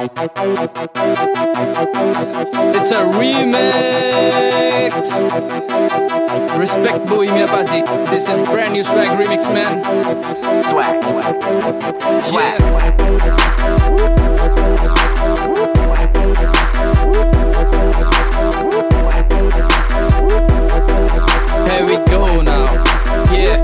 It's a remix. Respect Bohemia Bazi. This is brand new swag remix, man. Swag. Here we go now. Yeah.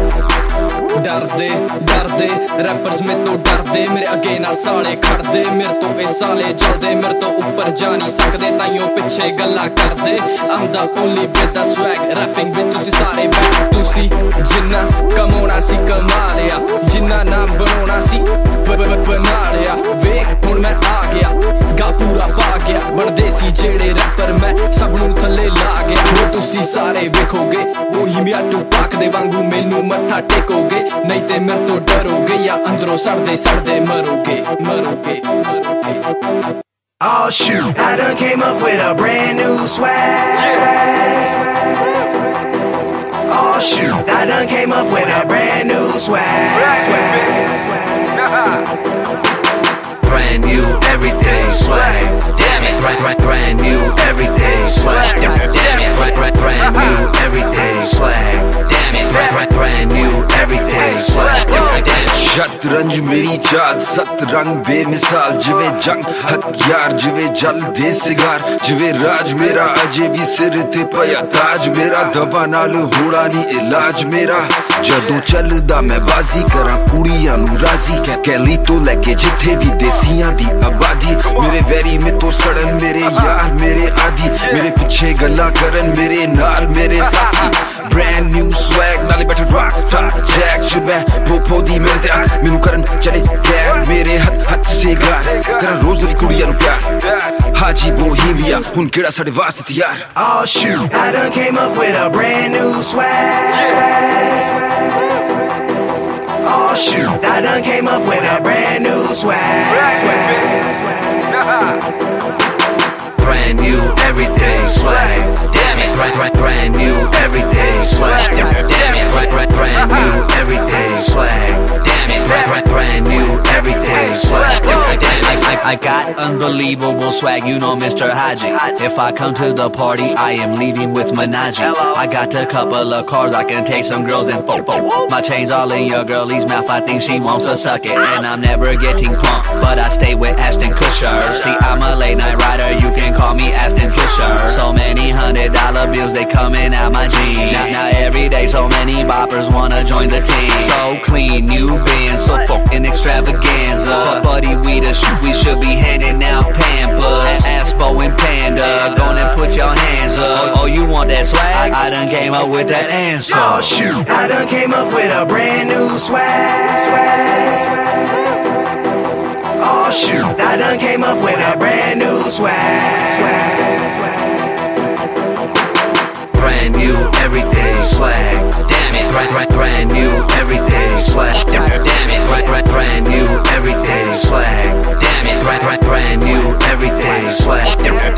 डरदे rappers में तो डरदे मेरे अगे ना साले खड़दे मेरे तो ए साले जलदे मेरे तो ऊपर जा नहीं सकदे ताइयों पिछे गल्ला करदे I'm the only with the swag rapping with तुसी सारे बैक तुसी जिन्ना कमाना सी कमा लिया जिन्ना नाम बनाना सी बना लिया वेख हुण मैं आ गया गा पूरा पा गया बनदे सी जेड़े रैपर मैं सब नूं थल्ले ला गया वो तुसी सारे वेखोगे बोहीमिया टूपाक दे वांगू मैनू मत्था टेकोगे नहीं ते मेरे तो डरोगे या अंदरों सड़दे मरोगे Oh shoot, I done came up with a brand new swag. Oh shoot, I done came up with a brand new swag. Brand new everything swag. Damn it, brand new everything swag. Damn it, brand new everything swag. Damn it, brand new everything swag. शतरंज मेरी चाल सतरंग बेमिसाल जिवे जंग हथियार जिवे जल दे cigar जिवे राज मेरा अजे भी सिर ते पया ताज मेरा दवा नाल होड़ा नी इलाज मेरा जदों चलदा मैं बाजी करा कुड़ियां नू राजी कैली तो लेके जिथे भी देसियां दी आबादी मेरे वैरी में तो सड़न मेरे यार मेरे आदि मेरे पिछे गल्ला करन मेरे नाल मेरे साथी brand new swag नाले बैठे rock top jack should मैं पोपो दी मेरे ते मैनू करन चले गैर मेरे हथ से गार करन रोज दी कुड़ियां नू प्यार हाजी बोहीमिया हुन केड़ा साडे वास्ते तैयार Oh shoot, I done came up with a brand new swag. Oh shoot, I done came up with a brand new swag. Brand new everything swag. Damn it, brand new everything swag. Damn it, brand new everything swag. Damn it, brand new everything swag. I got unbelievable swag, you know Mr. Haji. If I come to the party, I am leaving with Manaji. I got a couple of cars, I can take some girls and fo. My chain's all in your girlie's mouth, I think she wants to suck it. And I'm never getting pumped, but I stay with Ashton Kutcher. See, I'm a late night rider, you can call me Ashton Kutcher. So many $100 bills, they coming out my jeans. Now every day, so many boppers wanna join the team. So clean, new band, so fucking extravaganza. But buddy, we should be handing out Pampers. Aspo and Panda, go and put your hands up. Oh, you want that swag? I done came up with that answer. Oh shoot, I done came up with a brand new swag. Oh shoot, I done came up with a brand new swag. Brand new everything swag. Damn it, brand new everything swag. Damn it, brand new everything swag. Damn it, brand new everything swag.